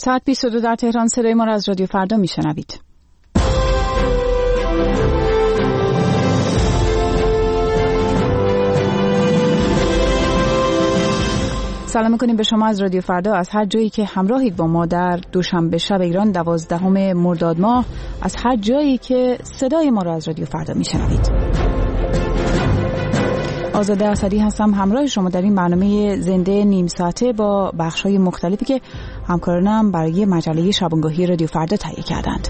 ساعت 22 در تهران. صدای ما را از رادیو فردا میشنوید. سلام می‌کنیم به شما از رادیو فردا، از هر جایی که همراهید با ما در دوشنبه شب ایران 12 مرداد ماه، از هر جایی که صدای ما را از رادیو فردا میشنوید. آزاده اسدی هستم همراه شما در این برنامه زنده نیم ساعته با بخش‌های مختلفی که همکارانم برای مجله شبانگاهی رادیو فردا تهیه کردند.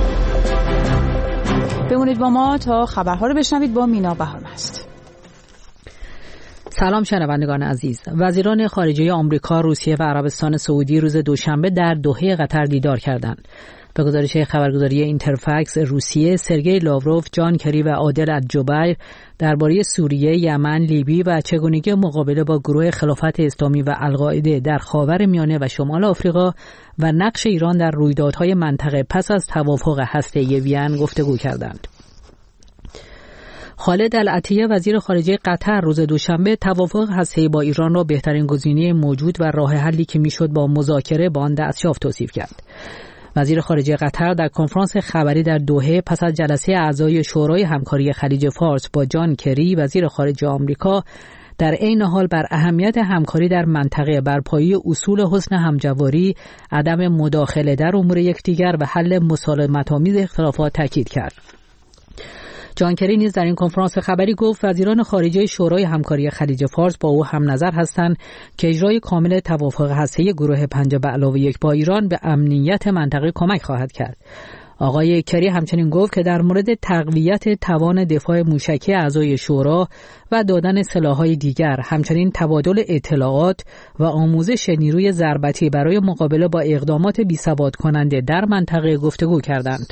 بمونید با ما تا خبرها رو بشنوید. با مینا بهارمست. سلام شنوندگان عزیز. وزیران خارجه آمریکا، روسیه و عربستان سعودی روز دوشنبه در دوحه قطر دیدار کردند. به گزارش خبرگزاری اینترفکس روسیه، سرگئی لاوروف، جان کری و عادل الجبیر درباره سوریه، یمن، لیبی و چگونگی مقابله با گروه خلافت اسلامی و القاعده در خاورمیانه و شمال آفریقا و نقش ایران در رویدادهای منطقه پس از توافق هسته‌ای وین گفتگو کردند. خالد العطیه، وزیر خارجه قطر، روز دوشنبه توافق هسته‌ای با ایران را بهترین گزینه موجود و راه حلی که میشد با مذاکره با آن دستیافت توصیف کرد. وزیر خارجه قطر در کنفرانس خبری در دوحه پس از جلسه اعضای شورای همکاری خلیج فارس با جان کری، وزیر خارجه آمریکا، در عین حال بر اهمیت همکاری در منطقه بر پایه اصول حسن همجواری، عدم مداخله در امور یکدیگر و حل مسالمت‌آمیز اختلافات تاکید کرد. جان کری نیز در این کنفرانس خبری گفت وزیران خارجه شورای همکاری خلیج فارس با او هم نظر هستند که اجرای کامل توافق هسته‌ای گروه 5+1 با ایران به امنیت منطقه کمک خواهد کرد. آقای کری همچنین گفت که در مورد تقویت توان دفاع موشکی اعضای شورا و دادن سلاح‌های دیگر، همچنین تبادل اطلاعات و آموزش نیروی ضربتی برای مقابله با اقدامات بی‌ثبات کننده در منطقه گفتگو کردند.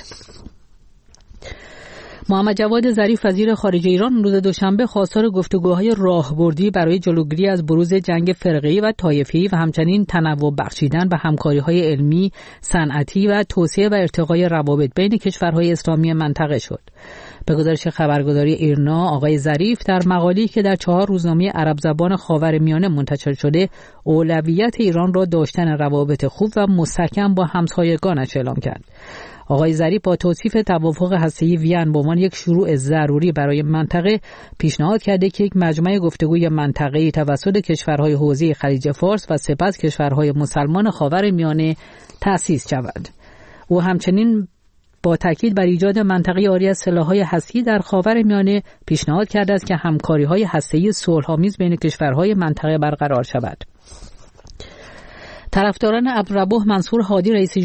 محمد جواد ظریف، وزیر خارجه ایران، روز دوشنبه خواستار گفتگوهای راهبردی برای جلوگیری از بروز جنگ فرقه‌ای و طایفی و همچنین تنوع بخشیدن به همکاری‌های علمی، صنعتی و توسعه و ارتقای روابط بین کشورهای اسلامی منطقه شد. به گزارش خبرگزاری ایرنا، آقای ظریف در مقاله‌ای که در 4 روزنامه عرب زبان خاورمیانه منتشر شده، اولویت ایران را داشتن روابط خوب و مستحکم با همسایگانش اعلام کرد. آقای ظریف با توصیف توافق هسته‌ای وین به عنوان یک شروع ضروری برای منطقه پیشنهاد کرده که یک مجمع گفتگوی منطقه‌ای توسط کشورهای حوزه خلیج فارس و سپس کشورهای مسلمان خاورمیانه تأسیس شود. او همچنین با تاکید بر ایجاد منطقه عاری از سلاح‌های هسته‌ای در خاورمیانه پیشنهاد کرده است که همکاری‌های هسته‌ای صلح‌آمیز بین کشورهای منطقه برقرار شود. طرفداران عبدالربوح منصور هادی رئیس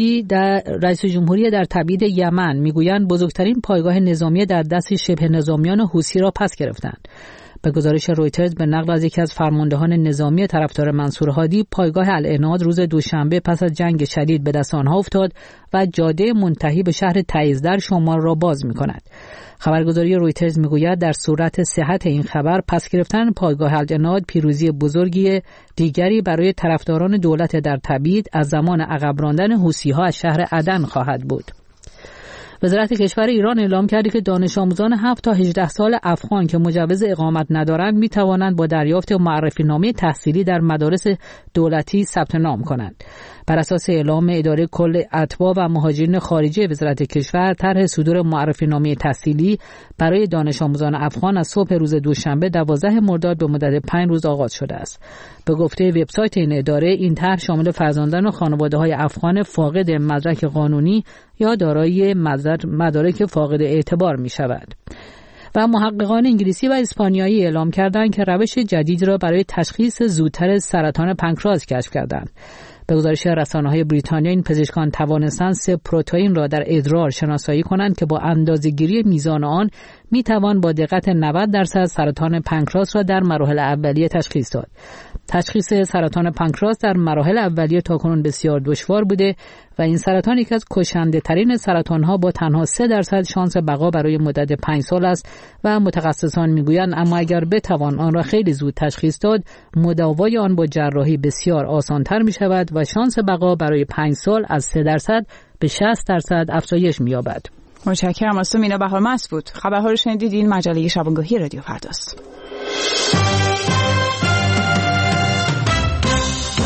جمهوری در تبعید یمن میگویند بزرگترین پایگاه نظامی در دست شبه نظامیان حوثی را پس گرفتند. به گزارش رویترز به نقل از یکی از فرماندهان نظامی طرفدار منصور هادی، پایگاه العناد روز دوشنبه پس از جنگ شدید به دست آنها افتاد و جاده منتهی به شهر تعیز در شمال را باز می‌کند. خبرگزاری رویترز میگوید در صورت صحت این خبر، پس گرفتن پایگاه العناد پیروزی بزرگی دیگری برای طرفداران دولت در تبعید از زمان عقب راندن حوثی‌ها از شهر عدن خواهد بود. وزارت کشور ایران اعلام کرده که دانش آموزان 7 تا 18 سال افغان که مجوز اقامت ندارند می توانند با دریافت معرفی نامه تحصیلی در مدارس دولتی ثبت نام کنند. بر اساس اعلام اداره کل اتباع و مهاجرین خارجی وزارت کشور، طرح صدور معرفی نامه تحصیلی برای دانش آموزان افغان از صبح روز دوشنبه 12 مرداد به مدت 5 روز آغاز شده است. به گفته وبسایت این اداره، این طرح شامل فرزندان و خانواده‌های افغان فاقد مدرک قانونی یا دارای مدارک فاقد اعتبار می شود. و محققان انگلیسی و اسپانیایی اعلام کردند که روش جدید را برای تشخیص زودتر سرطان پانکراس کشف کردند. به گزارش رسانه‌های بریتانیا، این پزشکان توانستند 3 پروتئین را در ادرار شناسایی کنند که با اندازه‌گیری میزان آن میتوان با دقت 90% سرطان پانکراس را در مراحل اولیه تشخیص داد. تشخیص سرطان پانکراس در مراحل اولیه تاکنون بسیار دشوار بوده و این سرطان یکی از کشنده ترین سرطان‌ها با تنها 3% شانس بقا برای مدت 5 سال است و متخصصان میگویند اما اگر بتوان آن را خیلی زود تشخیص داد، مداوای آن با جراحی بسیار آسان‌تر می‌شود و شانس بقا برای 5 سال از 3% به 60% افزایش می‌یابد. متشکرم از تو مینا بهارمست بود. خبرها رو شنیدید. این مجله شبانگاهی رادیو فرداست.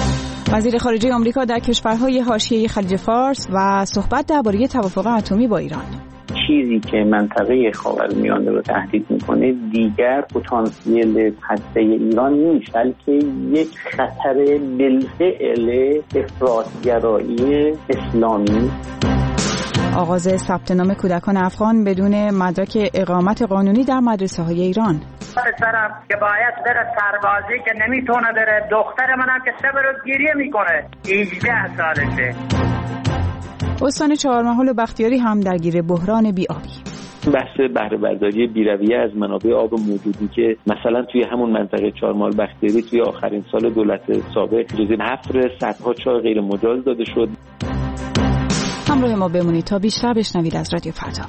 وزیر خارجه آمریکا در کشورهای حاشیه خلیج فارس و صحبت درباره توافق اتمی با ایران. چیزی که منطقه خاورمیانه رو تهدید میکنه دیگر پتانسیل هسته ایران نیست، بلکه یک خطر بالفعل افراطگرایی اسلامی. آغاز ثبت نام کودکان افغان بدون مدرک اقامت قانونی در مدرسه های ایران. پسرم که باید بره سربازی که نمیتونه بره، دختر منم که صبر گریه میکنه، 18 سالشه. استان چهارمحال و بختیاری هم درگیر بحران بی‌آبی. بحث بهره برداری بی‌رویه از منابع آب موجودی که مثلا توی همون منطقه چهارمحال بختیاری توی آخرین سال دولت سابق جزو حفر صدها چاه غیر مجاز داده شد. همراه ما بمونید تا بیشتر بشنوید از رادیو فردا.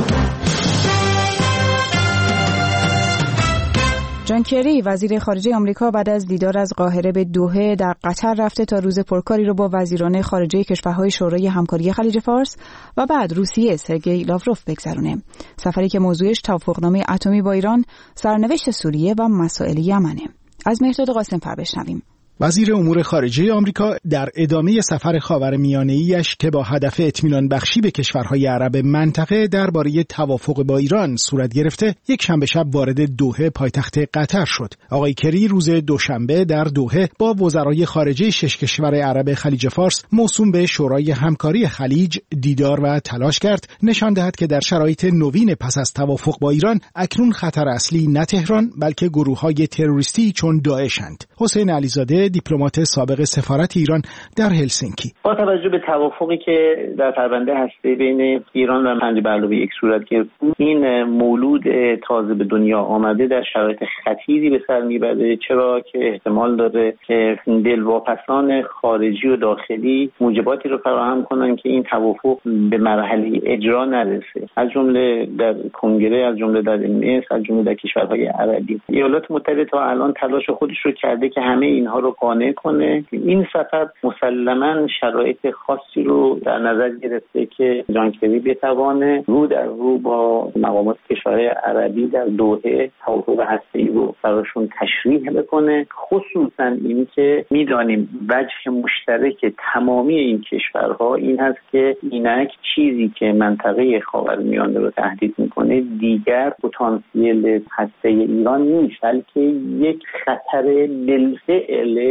جان کری وزیر خارجه آمریکا بعد از دیدار از قاهره به دوحه در قطر رفته تا روز پرکاری رو با وزیران خارجه کشورهای شورای همکاری خلیج فارس و بعد روسیه سرگئی لاوروف بگذرونه. سفری که موضوعش توافقنامه اتمی با ایران، سرنوشت سوریه و مسائل یمنه. از مهرداد قاسم‌فر بشنویم. وزیر امور خارجه آمریکا در ادامه سفر خاورمیانه‌ایش که با هدف اطمینان بخشی به کشورهای عرب منطقه درباره توافق با ایران صورت گرفته، یک شنبه شب وارد دوحه پایتخت قطر شد. آقای کری روز دوشنبه در دوحه با وزرای خارجه 6 کشور عرب خلیج فارس موسوم به شورای همکاری خلیج دیدار و تلاش کرد نشان دهد که در شرایط نوین پس از توافق با ایران اکنون خطر اصلی نه تهران بلکه گروه‌های تروریستی چون داعشند. حسین علیزاده دیپلمات سابق سفارت ایران در هلسینکی: با توجه به توافقی که در پرونده هسته بین ایران و 5+1 صورت گرفت، این مولود تازه به دنیا آمده در شرایط خطیری به سر میبره، چرا که احتمال داره که دلواپسان خارجی و داخلی موجباتی رو فراهم کنن که این توافق به مرحله اجرا نرسه، از جمله در کنگره، از جمله در مصر، از جمله در کشورهای عربی. ایالات متحده تا الان تلاش خودش رو کرده که همه اینها رو قانع کنه. این سفر مسلماً شرایط خاصی رو در نظر گرفته که جان کری بتوانه رو در رو با مقامات کشورهای عربی در دوحه توافق هسته‌ای رو براشون تشریح بکنه، خصوصاً این که میدانیم وجه مشترک تمامی این کشورها این هست که اینک چیزی که منطقه خاورمیانه رو تهدید میکنه دیگر پتانسیل هسته‌ای ایران نیست، بلکه یک خطر بالفعل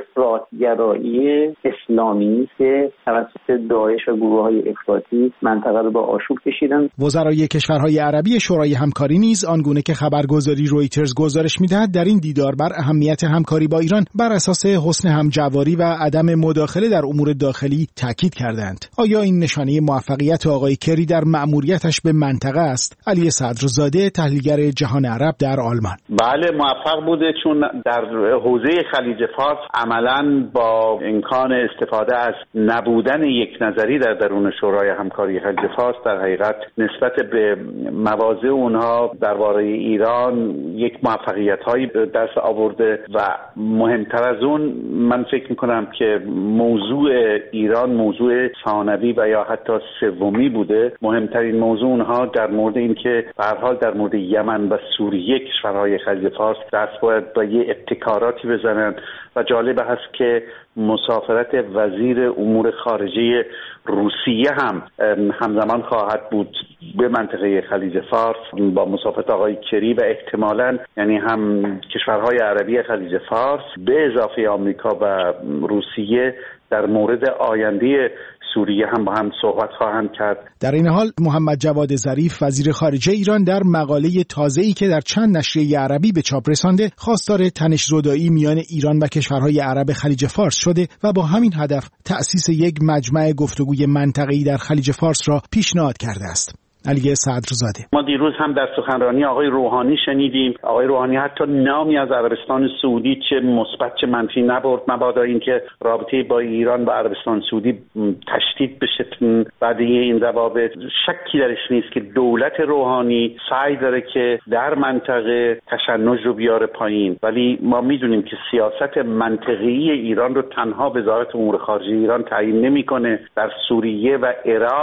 افراطگرایی اسلامی که توسط داعش و گروه‌های افراطی منطقه رو به آشوب کشیدن. وزرای کشورهای عربی شورای همکاری نیز آنگونه که خبرگزاری رویترز گزارش می‌دهد در این دیدار بر اهمیت همکاری با ایران بر اساس حسن همجواری و عدم مداخله در امور داخلی تاکید کردند. آیا این نشانه موفقیت آقای کری در مأموریتش به منطقه است؟ علی صدرزاده، تحلیلگر جهان عرب در آلمان: بله، موفق بوده، چون در حوزه خلیج فارس عملاً با امکان استفاده از نبودن یک نظری در درون شورای همکاری خلیج فارس در حقیقت نسبت به مواضع اونها درباره ایران یک موفقیت‌هایی دست آورده و مهمتر از اون من فکر می‌کنم که موضوع ایران موضوع ثانوی و یا حتی سومی بوده. مهمترین موضوع اونها در مورد این که به هر حال در مورد یمن و سوریه کشورهای خلیج فارس دست باید با یه ابتکاراتی بزنن و جالب هست که مسافرت وزیر امور خارجه روسیه هم همزمان خواهد بود به منطقه خلیج فارس با مسافرت آقای کری و احتمالاً یعنی هم کشورهای عربی خلیج فارس به اضافه آمریکا و روسیه در مورد آینده سوریه هم با هم صحبت خواهند کرد. در این حال محمد جواد ظریف وزیر خارجه ایران در مقاله تازه‌ای که در چند نشریه عربی به چاپ رسانده خواستار تنش‌زدایی میان ایران و کشورهای عرب خلیج فارس شده و با همین هدف تأسیس یک مجمع گفتگوی منطقه‌ای در خلیج فارس را پیشنهاد کرده است. علی صدرزاده: ما دیروز هم در سخنرانی آقای روحانی شنیدیم، آقای روحانی حتی نامی از عربستان سعودی چه مثبت چه منفی نبرد، مبادا اینکه رابطه با ایران و عربستان سعودی تشدید بشه بعد این روابط. شکی درش نیست که دولت روحانی سعی داره که در منطقه تشنج رو بیاره پایین، ولی ما میدونیم که سیاست منطقه‌ای ایران رو تنها وزارت امور خارجه ایران تعیین نمیکنه. در سوریه و عراق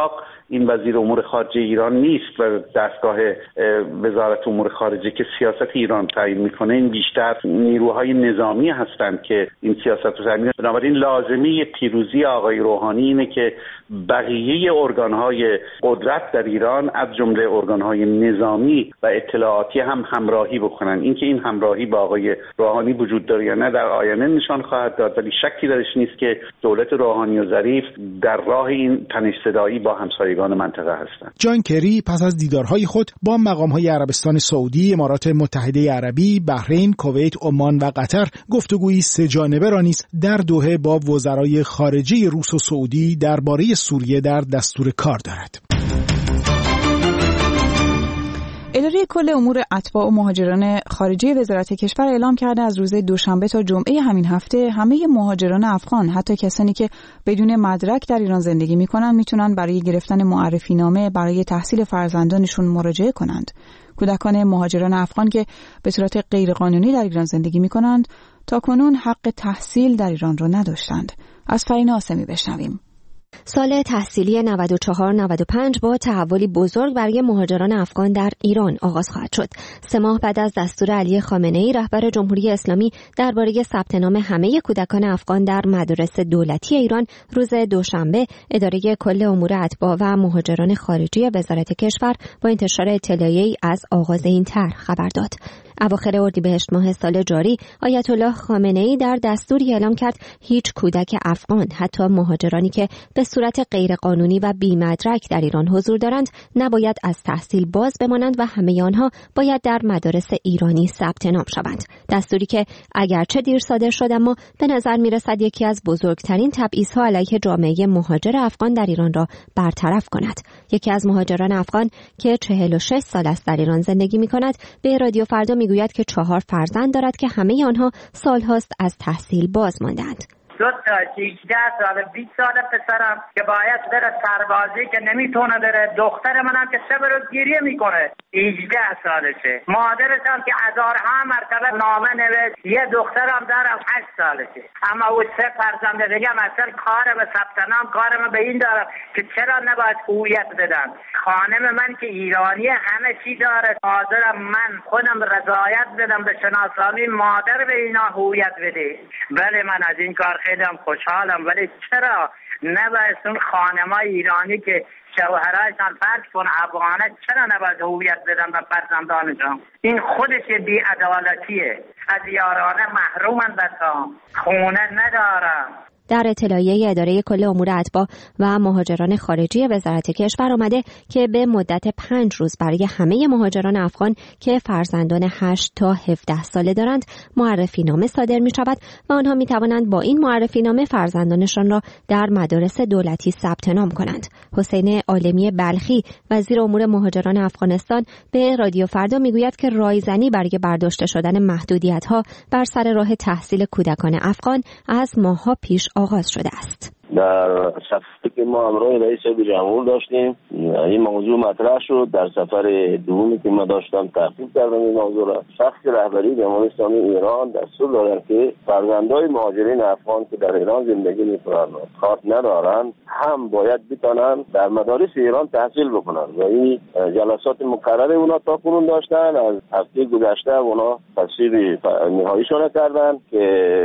این وزیر امور خارجه ایران نیست و دستگاه وزارت امور خارجه که سیاست ایران تعیین میکنه. این بیشتر نیروهای نظامی هستند که این سیاست رو تعیین میکنن. بنابراین لازمه پیروزی آقای روحانی اینه که بقیه ارگانهای قدرت در ایران از جمله ارگانهای نظامی و اطلاعاتی هم همراهی بکنن. اینکه این همراهی با آقای روحانی وجود داره یا نه در آینده نشان خواهد داد، ولی شکی درش نیست که دولت روحانی و ظریف در راه این تنش صدایی با همسایگان منطقه هستند. جان کری پس از دیدارهای خود با مقامهای عربستان سعودی، امارات متحده عربی، بحرین، کویت، عمان و قطر گفتگویی سه جانبه را نیز در دوحه با وزرای خارجه روس و سعودی درباره سوریه در دستور کار دارد. اداره کل امور اتباع و مهاجران خارجی وزارت کشور اعلام کرده از روز دوشنبه تا جمعه همین هفته همه مهاجران افغان، حتی کسانی که بدون مدرک در ایران زندگی می‌کنند، میتونن برای گرفتن معرفی نامه برای تحصیل فرزندانشون مراجعه کنند. کودکان مهاجران افغان که به صورت غیرقانونی در ایران زندگی می‌کنند، تاکنون حق تحصیل در ایران را نداشتند. از فرین آسمی بشنویم. سال تحصیلی 94-95 با تحولی بزرگ برای مهاجران افغان در ایران آغاز خواهد شد. 3 ماه بعد از دستور علی خامنه‌ای رهبر جمهوری اسلامی درباره ثبت نام همه کودکان افغان در مدارس دولتی ایران، روز دوشنبه اداره کل امور اتباع و مهاجران خارجی وزارت کشور با انتشار اطلاعیه‌ای از آغاز این طرح خبر داد. اواخر اردیبهشت ماه سال جاری آیت الله خامنه‌ای در دستوری اعلام کرد هیچ کودک افغان، حتی مهاجرانی که به صورت غیرقانونی و بی‌مدرک در ایران حضور دارند، نباید از تحصیل باز بمانند و همه آنها باید در مدارس ایرانی ثبت نام شوند. دستوری که اگرچه دیر صادر شد اما به نظر می‌رسد یکی از بزرگترین تبعیض‌ها علیه جامعه مهاجر افغان در ایران را برطرف کند. یکی از مهاجران افغان که 46 سال است در ایران زندگی می‌کند به رادیو فردا میگوید که 4 فرزند دارد که همه آنها سالهاست از تحصیل باز ماندند. 2 تا 18 سال 20 سال پسرم که باید بره سربازی که نمیتونه بره، دختر منم که صبر و گریه میکنه 18 سالشه، مادرش هم که هزارها مرتبه نامه نوشت، یه دخترم دارم 8 سالشه، اما او 3 فرزند دیگه مثلا کارم ثبت نام کارم به این دارم که چرا نباید هویت بدن. خانم من که ایرانی همه چی داره، حاضرم من خودم رضایت بدم به شناسانی مادر به اینا هویت بده. بله من از این کار خیلی خوشحالم، ولی چرا نباید اون خانمای ایرانی که شوهرایشان فرض کن افغانه، چرا نباید هویت بدن به فرزندانشان؟ این خودش بی‌عدالتیه. از یارانه محرومن، بسا خونه ندارم. در اطلاعیه اداره کل امور اتباع و مهاجران خارجی وزارت کشور آمده که به مدت 5 روز برای همه مهاجران افغان که فرزندان 8 تا 17 ساله دارند معرفی نامه صادر می شود و آنها می توانند با این معرفی نامه فرزندانشان را در مدارس دولتی ثبت نام کنند. حسین عالمی بلخی وزیر امور مهاجران افغانستان به رادیو فردا می گوید که رایزنی برای برداشته شدن محدودیت‌ها بر سر راه تحصیل کودکان افغان از ماه‌ها پیش آغاز شده است. در سفری که ما همراه رئیس جمهور داشتیم این موضوع مطرح شد. در سفر دومی که ما داشتم تحقیق کردم این موضوع را. شخص رهبری جمهوری اسلامی ایران دستور دادن که فرزندای مهاجرین افغان که در ایران زندگی می‌کنند کارت ندارند هم باید بتونن در مدارس ایران تحصیل بکنن و این جلسات مقرره اونا تا کنون داشتن. از هفته گذشته اونا تصویب نهاییشون کردن که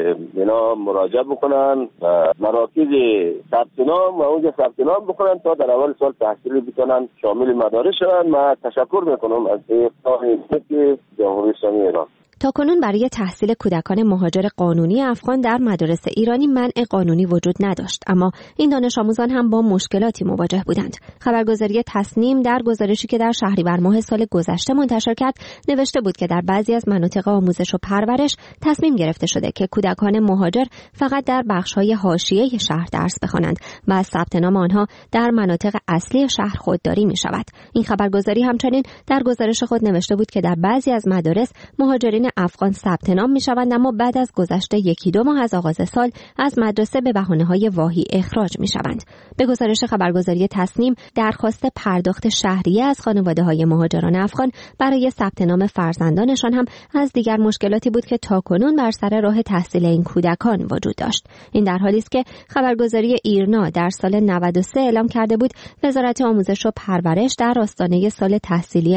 اینا مراجعه بکنن و مراکز ثبت نام و اونجا ثبت نام بکنن تا در اول سال تحصیلی بتونن شامل مدارس شون. من تشکر میکنم از اقدام جمهوری اسلامی ایران. تاکنون برای تحصیل کودکان مهاجر قانونی افغان در مدارس ایرانی منع قانونی وجود نداشت، اما این دانش آموزان هم با مشکلاتی مواجه بودند. خبرگزاری تصنیم در گزارشی که در شهریور ماه سال گذشته منتشر کرد نوشته بود که در بعضی از مناطق آموزش و پرورش تصمیم گرفته شده که کودکان مهاجر فقط در بخش‌های حاشیه شهر درس بخوانند و از ثبت نام آنها در مناطق اصلی شهر خودداری می‌شود. این خبرگزاری همچنین در گزارش خود نوشته بود که در بعضی از مدارس مهاجرین افغان ثبت نام می‌شوند، اما بعد از گذشت 1-2 ماه از آغاز سال از مدرسه به بهانه‌های واهی اخراج می‌شوند. به گزارش خبرگزاری تصنیم، درخواست پرداخت شهریه از خانواده‌های مهاجران افغان برای ثبت نام فرزندانشان هم از دیگر مشکلاتی بود که تاکنون بر سر راه تحصیل این کودکان وجود داشت. این در حالی است که خبرگزاری ایرنا در سال 93 اعلام کرده بود وزارت آموزش و پرورش در آستانه سال تحصیلی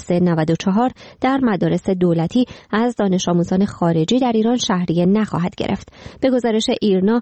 93-94 در مدارس دولتی از دانش آموزان خارجی در ایران شهریه نخواهد گرفت. به گزارش ایرنا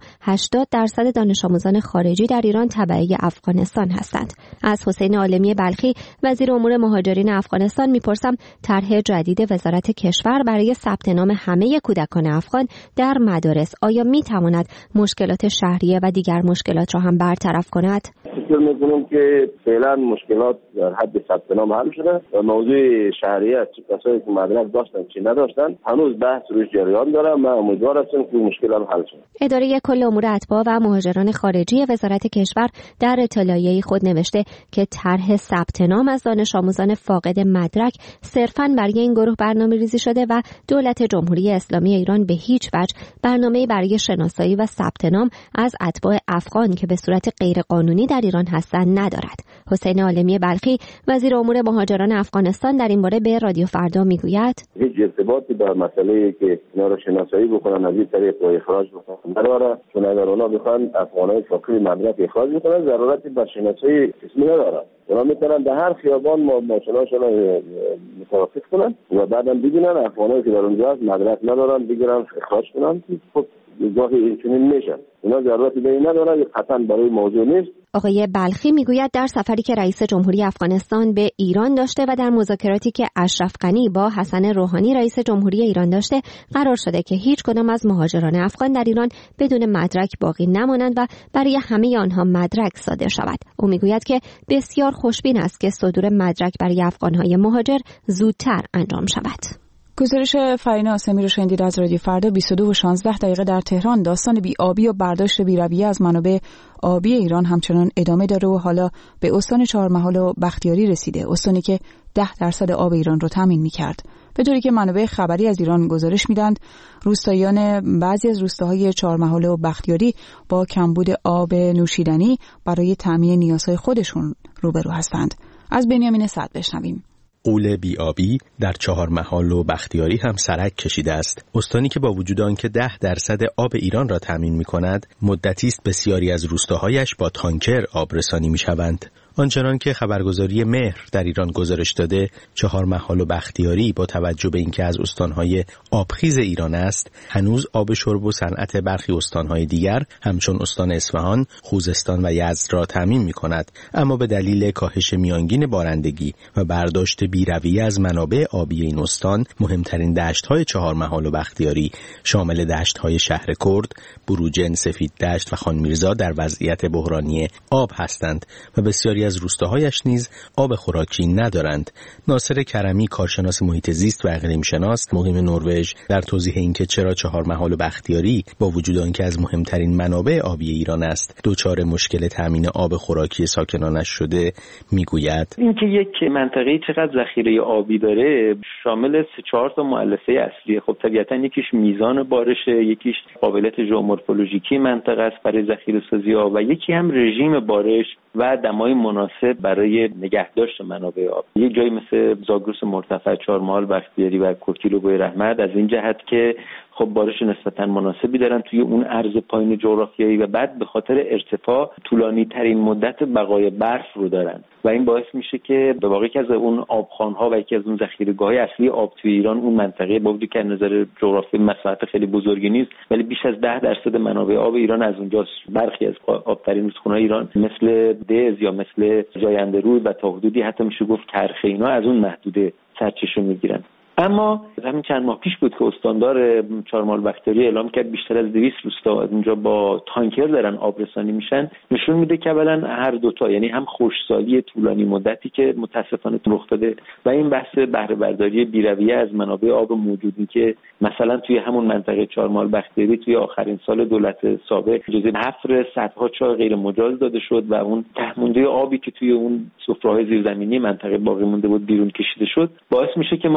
80% دانش آموزان خارجی در ایران تبعه افغانستان هستند. از حسین عالمی بلخی وزیر امور مهاجرین افغانستان میپرسم طرح جدید وزارت کشور برای ثبت نام همه کودکان افغان در مدارس آیا میتواند مشکلات شهریه و دیگر مشکلات را هم برطرف کند؟ فکر می‌کنم که فعلا مشکلات در حد ثبت نام حل شده و موضوع شهریه کسایی که مدرک داشتن چی نداشتن هنوز بحث روش جریان داره. من امیدوار هستم که مشکلات حل شه. اداره کل امور اتباع و مهاجران خارجی وزارت کشور در اطلاعیه‌ای خود نوشته که طرح ثبت نام از دانش آموزان فاقد مدرک صرفاً برای این گروه برنامه‌ریزی شده و دولت جمهوری اسلامی ایران به هیچ وجه برنامه‌ای برای شناسایی و ثبت نام از اتباع افغان که به صورت غیرقانونی در ایران هستند ندارد. حسین عالمی بلخی وزیر امور مهاجران افغانستان در این باره به رادیو فردا میگوید هیچ ارتباطی با مسئله که اینا رو شناسایی بکنن از این طریق و اخراج بکنن نداره، چون اگر اونا بخوان افغانای فاقد مدرک اخراج بکنن ضرورتی بر شناسایی اسمی نداره. اونا میتونن در هر خیابان ماشیناشون رو متوقف کنن و بعداً ببینن افغانایی که در اونجا مدرک ندارن بگیرن اخراج کنن. خب گاهی اینچنین میشن. اونا ضرورتی به این نداره، قطعاً برای موضوع نیست. آقای بلخی میگوید در سفری که رئیس جمهوری افغانستان به ایران داشته و در مذاکراتی که اشرف غنی با حسن روحانی رئیس جمهوری ایران داشته قرار شده که هیچ کدام از مهاجران افغان در ایران بدون مدرک باقی نمانند و برای همه آنها مدرک صادر شود. او میگوید که بسیار خوشبین است که صدور مدرک برای افغانهای مهاجر زودتر انجام شود. گزارش فرینا آسمی رو شنیدید از رادیو فردا. 22:16 در تهران داستان بی‌آبی و برداشت بی‌رویه از منابع آبی ایران همچنان ادامه داره و حالا به استان چهارمحال و بختیاری رسیده، استانی که 10% آب ایران رو تامین می‌کرد. به طوری که منابع خبری از ایران گزارش میدند روستاییان بعضی از روستاهای چهارمحال و بختیاری با کمبود آب نوشیدنی برای تامین نیازهای خودشون روبرو هستند. از بنیامین سعد بشنویم. غول بی‌آبی در چهارمحال و بختیاری هم سرک کشیده است. استانی که با وجود آنکه 10% آب ایران را تامین می‌کند، مدتی است بسیاری از روستاهایش با تانکر آبرسانی می‌شوند. آنچنان که خبرگزاری مهر در ایران گزارش داده، چهارمحال و بختیاری با توجه به اینکه از استانهای آبخیز ایران است، هنوز آب شرب و صنعت برخی استانهای دیگر همچون استان اصفهان، خوزستان و یزد را تامین می‌کند، اما به دلیل کاهش میانگین بارندگی و برداشت بی‌رویه از منابع آبی این استان، مهمترین دشت‌های چهارمحال و بختیاری شامل دشت‌های شهر کرد، بروجن، سفید دشت و خان میرزا در وضعیت بحرانی آب هستند و بسیاری از روستاهایش نیز آب خوراکی ندارند. ناصر کرمی، کارشناس محیط زیست و اقلیم شناس مقیم نروژ، در توضیح اینکه چرا چهارمحال و بختیاری با وجود آنکه از مهمترین منابع آبی ایران است دچار مشکل تامین آب خوراکی ساکنانش شده میگوید اینکه یک منطقه چقدر ذخیره آبی داره شامل 3-4 تا مؤلفه اصلیه. خب طبیعتا یکیش میزان بارشه، یکیش قابلیت ژئومورفولوژیکی منطقه است برای ذخیره سازی آب و یکی هم رژیم بارش و دمای مناسب برای نگهداشت منابع آب. یک جایی مثل زاگرس مرتفع، چهارمحال، بختیاری و کوکیل و بوی رحمت از این جهت که خب بارش نسبتاً مناسبی دارن توی اون عرض پایین جغرافیایی و بعد به خاطر ارتفاع طولانی ترین مدت بقای برف رو دارن و این باعث میشه که به واقع یکی از اون آبخوان‌ها و یکی از اون ذخیره‌گاه‌های اصلی آب توی ایران اون منطقه با وجودی که از نظر جغرافیایی مساحت خیلی بزرگی نیست ولی بیش از 10% منابع آب ایران از اونجاست. برخی از آبترین رودخونه‌های ایران مثل دز یا مثل جاینده رود و تا حدودی حتی میشه گفت کرخه اینا از اون محدوده سرچشمه میگیرن. اما همین چند ماه پیش بود که استاندار چهارمحال بختیاری اعلام کرد بیشتر از 200 روستا از اونجا با تانکر دارن آبرسانی میشن. نشون میده که اولا هر دوتا، یعنی هم خشکسالی طولانی مدتی که متاسفانه رخ داده و این بحث بهره برداری بی‌رویه از منابع آب موجودی که مثلا توی همون منطقه چهارمحال بختیاری توی آخرین سال دولت سابق اجازه حفر صدها چاه غیر مجاز داده شد و اون تهمونده آبی که توی اون سفره‌های زیرزمینی منطقه باقی مونده بود بیرون کشیده شد، باعث میشه که ما به این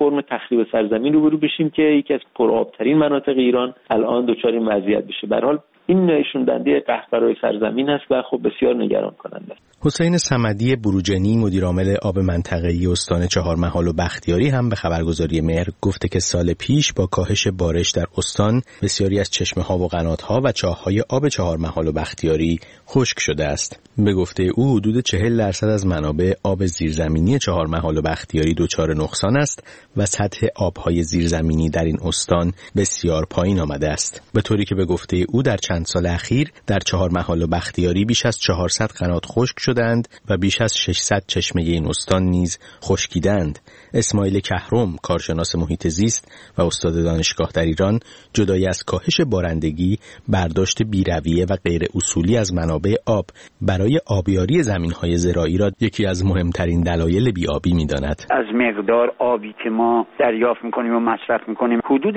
فرم تخریب سرزمین روبرو بشیم که یکی از پرآبترین مناطق ایران الان دچار این وضعیت بشه. به هر حال این نشون دهنده قحط برای سرزمین است و خب بسیار نگران کننده است. حسین صمدی بروجنی مدیر عامل آب منطقه‌ای استان چهارمحال و بختیاری هم به خبرگزاری مهر گفته که سال پیش با کاهش بارش در استان بسیاری از چشمه‌ها و قنات‌ها و چاه‌های آب چهارمحال و بختیاری خشک شده است. به گفته او حدود 40% از منابع آب زیرزمینی چهارمحال و بختیاری دچار نقصان است و سطح آب‌های زیرزمینی در این استان بسیار پایین آمده است. به طوری که به گفته او در چند سال اخیر در چهارمحال و بختیاری بیش از 400 قنات خشک شدند و بیش از 600 چشمه این استان نیز خشکیدند. اسماعیل کهرم کارشناس محیط زیست و استاد دانشگاه در ایران جدای از کاهش بارندگی برداشت بی‌رویه و غیر اصولی از منابع آب برای آبیاری زمین‌های زراعی را یکی از مهمترین دلایل بی‌آبی می‌داند. از مقدار آبی که ما دریافت می‌کنیم و مصرف می‌کنیم حدود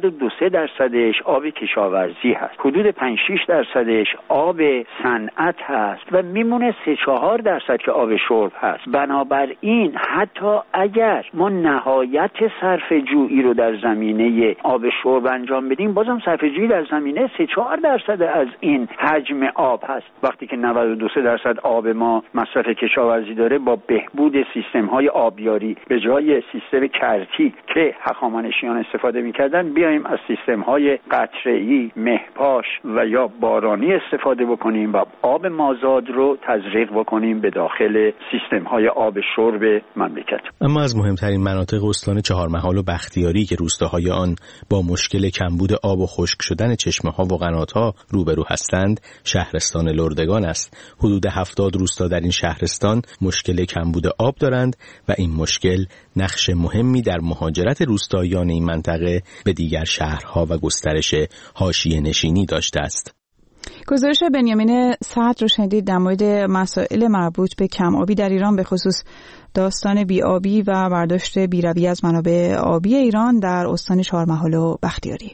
92-93% آب کشاورزی هست، حدود 5-6% آب صنعت هست و میمونه 3-4% که آب شرب هست. بنابراین حتی اگر ما نهایت صرفه‌جویی رو در زمینه آب شرب انجام بدیم، بازم صرفه‌جویی در زمینه 3-4% از این حجم آب هست. وقتی که 92% آب ما مصرف کشاورزی داره، با بهبود سیستم‌های آبیاری به جای سیستم کرتی که هخامنشیان استفاده می‌کردن، بیایم از سیستم‌های قطره‌ای، مه‌پاش و یا بارانی استفاده بکنیم و آب مازاد رو تزریق بکنیم به داخل سیستم‌های آب شرب مملکت. اما از مهمترین مناطق استان چهارمحال و بختیاری که روستاهای آن با مشکل کمبود آب و خشک شدن چشمه‌ها و قنات‌ها روبرو هستند، شهرستان لردگان است. حدود 70 روستا در این شهرستان مشکل کمبود آب دارند و این مشکل نقش مهمی در مهاجرت روستاییان این منطقه به دیگر شهرها و گسترش حاشیه نشینی داشته است. گزارش بنیامین سعد رو شنیدید در مورد مسائل مربوط به کم آبی در ایران، به خصوص داستان بی‌آبی و برداشت بی‌رویه از منابع آبی ایران در استان چهارمحال و بختیاری.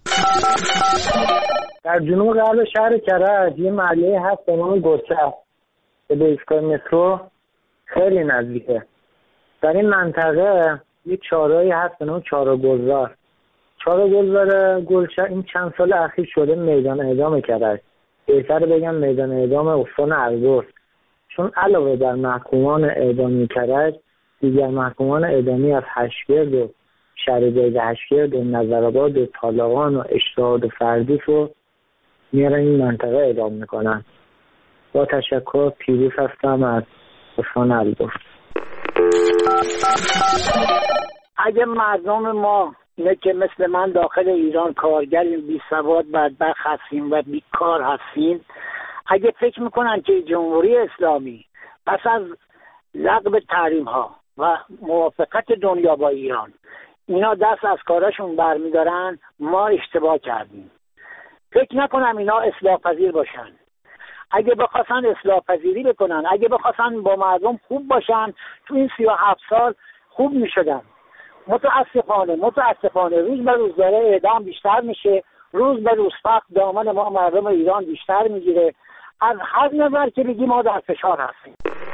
در جنوب غرب شهر کرج یه محله هست به نام گرچه که به ایستگاه مترو خیلی نزدیکه. در این منطقه یه چاهرایی هست به نام چهارگلزار. چهارگلزار گلچه این چند سال اخیر شده میدان اعدام کرج. بهتر بگم میدان اعدام استان البرز، چون علاوه بر محکومان اعدامی کرج، دیگر محکومان اعدامی از هشگرد و شهرجای هشگرد و نظرآباد و طالقان و اشتهاد و فردیس رو میارن این منطقه اعدام میکنن. با تشکر، پیروز هستم از استان البرز. اگه مردم ما اینه که مثل من داخل ایران کارگریم، بی سواد بدبخت هستیم و بیکار هستیم، اگه فکر میکنن که جمهوری اسلامی پس از لغو تحریم ها و موافقت دنیا با ایران اینا دست از کاراشون برمیدارن، ما اشتباه کردیم. فکر نکنم اینا اصلاح پذیر باشن. اگه بخواستن اصلاح پذیری بکنن، اگه بخواستن با مردم خوب باشن، تو این 37 سال خوب میشدن. متاسفانه روز به روز داره اعدام بیشتر میشه، روز به روز فقر دامن ما مردم ایران بیشتر میگیره. از هر نظر که بگیم ما در فشار هستیم.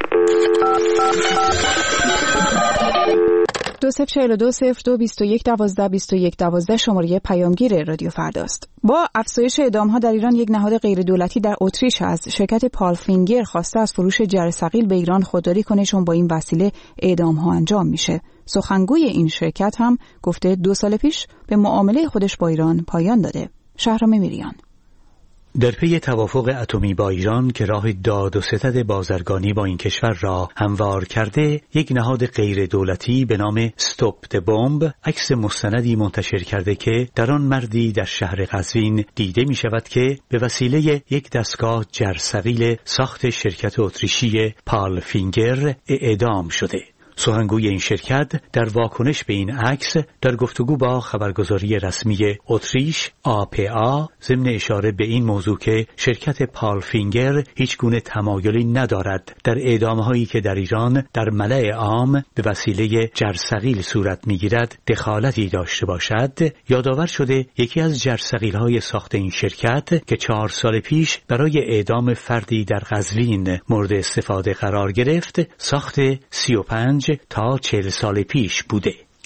20420221122112 شماره پیامگیر رادیو فرداست. با افزایش اعدام‌ها در ایران، یک نهاد غیردولتی در اتریش از شرکت پالفینگر خواسته از فروش جرثقیل به ایران خودداری کنه، چون با این وسیله اعدام‌ها انجام میشه. سخنگوی این شرکت هم گفته 2 سال پیش به معامله خودش با ایران پایان داده. شهرام میریان. در پی توافق اتمی با ایران که راه داد و ستد بازرگانی با این کشور را هموار کرده، یک نهاد غیر دولتی به نام استاپ د بمب عکس مستندی منتشر کرده که در آن مردی در شهر قزوین دیده می شود که به وسیله یک دستگاه جرثقیل ساخت شرکت اتریشی پالفینگر اعدام شده. سخنگوی این شرکت در واکنش به این عکس در گفتگو با خبرگزاری رسمی اتریش APA ضمن اشاره به این موضوع که شرکت پالفینگر هیچ گونه تمایلی ندارد در اعدام‌هایی که در ایران در ملأ عام به وسیله جرثقیل صورت می‌گیرد دخالتی داشته باشد، یادآور شده یکی از جرثقیل‌های ساخت این شرکت که 4 سال پیش برای اعدام فردی در قزوین مورد استفاده قرار گرفت، ساخت 35 تا 40 سال پیش بوده.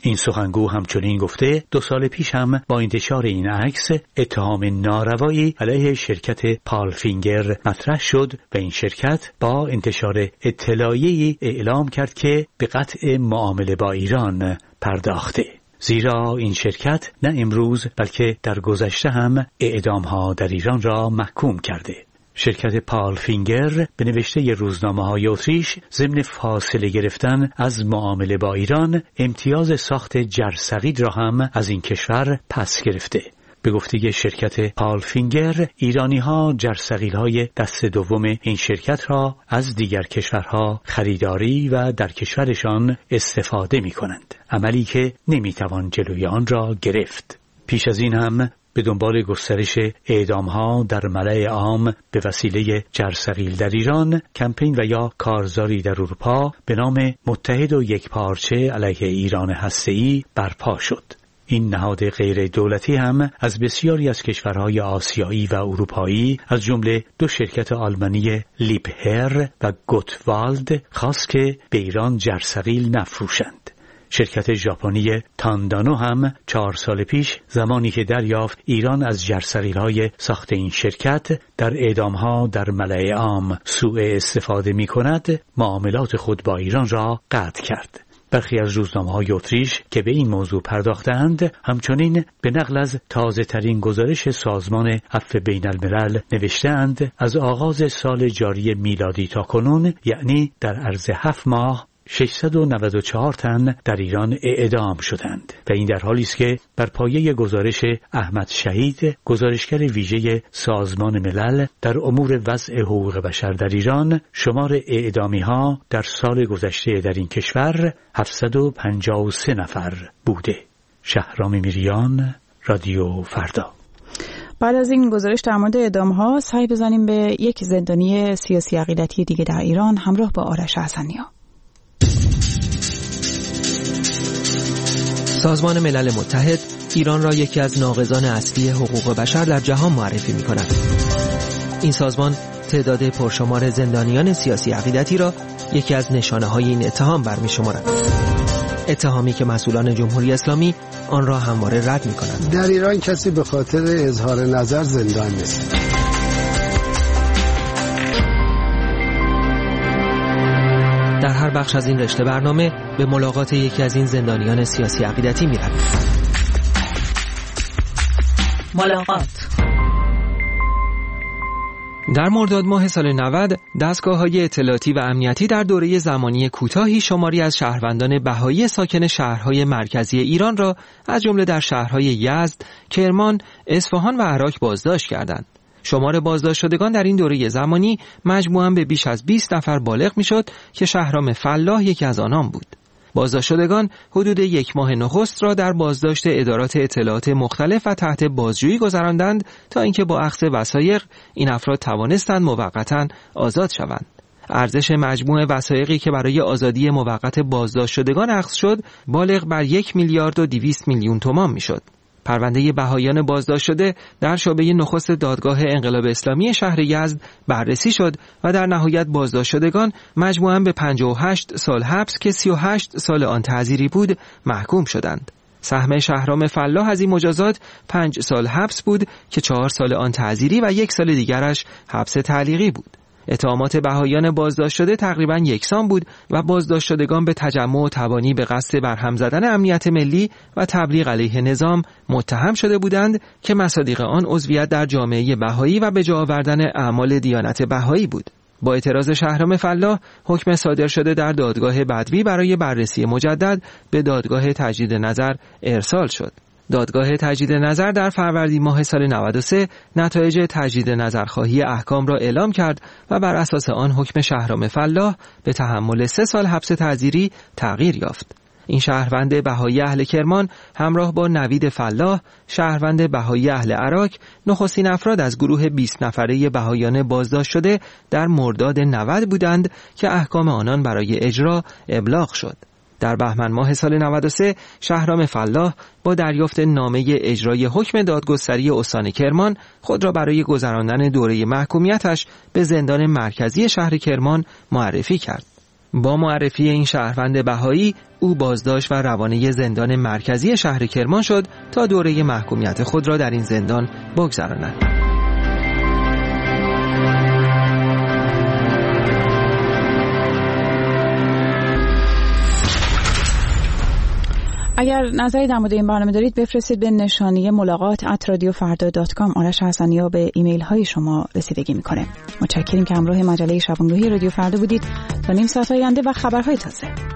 این سخنگو همچنین گفته 2 سال پیش هم با انتشار این عکس اتهام ناروایی علیه شرکت پالفینگر مطرح شد و این شرکت با انتشار اطلاعیه‌ای اعلام کرد که به قطع معامله با ایران پرداخته. زیرا این شرکت نه امروز بلکه در گذشته هم اعدام‌ها در ایران را محکوم کرده. شرکت پالفینگر به نوشته روزنامه‌های اتریش ضمن فاصله گرفتن از معامله با ایران امتیاز ساخت جرثقیل را هم از این کشور پس گرفته. به گفته شرکت پالفینگر ایرانی‌ها جرثقیل‌های دست دوم این شرکت را از دیگر کشورها خریداری و در کشورشان استفاده می‌کنند، عملی که نمی‌توان جلوی آن را گرفت. پیش از این هم به دنبال گسترش اعدام‌ها در ملأ عام به وسیله جرثقیل در ایران، کمپین و یا کارزاری در اروپا به نام متحد و یکپارچه علیه ایران هسته‌ای برپا شد. این نهاد غیر دولتی هم از بسیاری از کشورهای آسیایی و اروپایی از جمله 2 شرکت آلمانی لیبهر و گوتوالد خواست که به ایران جرثقیل نفروشند. شرکت ژاپنی تاندانو هم 4 سال پیش زمانی که دریافت ایران از جرثقیل‌های ساخت این شرکت در اعدام‌ها در ملأ عام سوء استفاده می‌کند، معاملات خود با ایران را قطع کرد. برخی از روزنامه‌های اتریش که به این موضوع پرداختند همچنین به نقل از تازه‌ترین گزارش سازمان عفو بین‌الملل نوشتند از آغاز سال جاری میلادی تا کنون، یعنی در عرض 7 ماه 694 تن در ایران اعدام شدند و این در حالی است که بر پایه گزارش احمد شهید، گزارشگر ویژه سازمان ملل در امور وضع حقوق بشر در ایران، شمار اعدامی‌ها در سال گذشته در این کشور 753 نفر بوده. شهرام میریان، رادیو فردا. بعد از این گزارش در مورد اعدام‌ها سعی بزنیم به یک زندانی سیاسی عقیدتی دیگه در ایران همراه با آرش حسنی‌ها. سازمان ملل متحد ایران را یکی از ناقضان اصلی حقوق بشر در جهان معرفی می‌کند. این سازمان تعداد پرشمار زندانیان سیاسی عقیدتی را یکی از نشانه‌های این اتهام برمی‌شمارد. اتهامی که مسئولان جمهوری اسلامی آن را همواره رد می‌کنند. در ایران کسی به خاطر اظهار نظر زندان نیست. در هر بخش از این رشته برنامه به ملاقات یکی از این زندانیان سیاسی عقیدتی می‌رویم. ملاقات. در مرداد ماه سال 90 دستگاه‌های اطلاعاتی و امنیتی در دوره زمانی کوتاهی شماری از شهروندان بهایی ساکن شهرهای مرکزی ایران را از جمله در شهرهای یزد، کرمان، اصفهان و عراق بازداشت کردند. شمار بازداشت شدگان در این دوره زمانی مجموعاً به بیش از 20 نفر بالغ می‌شد که شهرام فلاح یکی از آنان بود. بازداشت شدگان حدود 1 ماه نخست را در بازداشت ادارات اطلاعات مختلف و تحت بازجویی گذراندند تا اینکه با اخذ وثایق این افراد توانستند موقتاً آزاد شوند. ارزش مجموع وثایقی که برای آزادی موقت بازداشت شدگان اخذ شد بالغ بر 1 میلیارد و 200 میلیون تومان میشد. پرونده بهایان بازداشت شده در شعبه نخست دادگاه انقلاب اسلامی شهر یزد بررسی شد و در نهایت بازداشت شدگان مجموعاً به 58 سال حبس که 38 سال آن تعزیری بود محکوم شدند. سهم شهرام فلاح از این مجازات 5 سال حبس بود که 4 سال آن تعزیری و 1 سال دیگرش حبس تعلیقی بود. اتهامات بهایان بازداشت شده تقریباً یکسان بود و بازداشت شدگان به تجمع و تبانی به قصد برهم زدن امنیت ملی و تبلیغ علیه نظام متهم شده بودند که مصادیق آن عضویت در جامعه بهایی و به جا آوردن اعمال دیانت بهایی بود. با اعتراض شهرام فلاح حکم صادر شده در دادگاه بدوی برای بررسی مجدد به دادگاه تجدید نظر ارسال شد. دادگاه تجدید نظر در فروردین ماه سال 93 نتایج تجدید نظرخواهی احکام را اعلام کرد و بر اساس آن حکم شهرام فلاح به تحمل 3 سال حبس تعزیری تغییر یافت. این شهروند بهایی اهل کرمان همراه با نوید فلاح، شهروند بهایی اهل عراق، نخستین افراد از گروه 20 نفره بهایان بازداشت شده در مرداد 90 بودند که احکام آنان برای اجرا ابلاغ شد. در بهمن ماه سال 93 شهرام فلاح با دریافت نامه اجرای حکم دادگستری استان کرمان خود را برای گذراندن دوره محکومیتش به زندان مرکزی شهر کرمان معرفی کرد. با معرفی این شهروند بهایی، او بازداشت و روانه زندان مرکزی شهر کرمان شد تا دوره محکومیت خود را در این زندان بگذراند. اگر نظری در مورد این برنامه دارید بفرستید به نشانی ملاقات@radiofarda.com. آرش حسنی‌ها به ایمیل های شما رسیدگی میکنه. متشکریم که همراه مجله شبانگاهی رادیو فردا بودید. تا نیم ساعت آینده و خبرهای تازه.